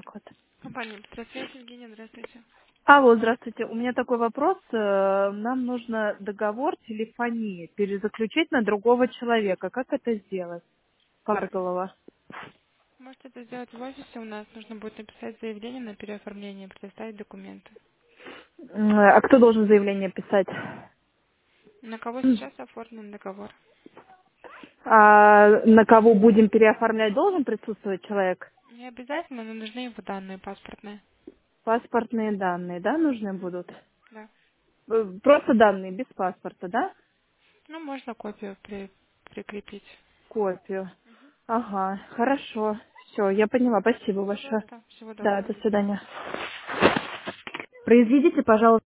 код. Компания «Быстросвязь», Евгения, здравствуйте. Алло, здравствуйте. У меня такой вопрос. Нам нужно договор телефонии перезаключить на другого человека. Как это сделать? Парголова. Можете это сделать в офисе у нас. Нужно будет написать заявление на переоформление, предоставить документы. А кто должен заявление писать? На кого сейчас оформлен договор? А на кого будем переоформлять, должен присутствовать человек? Не обязательно, но нужны его данные паспортные. Паспортные данные, да, нужны Мгм. будут? Да. Просто данные, без паспорта, да? Ну, можно копию прикрепить. Копию. Ага, хорошо. Все, я поняла. Спасибо большое. Пожалуйста, всего Да, доброго. до свидания. Произведите, пожалуйста.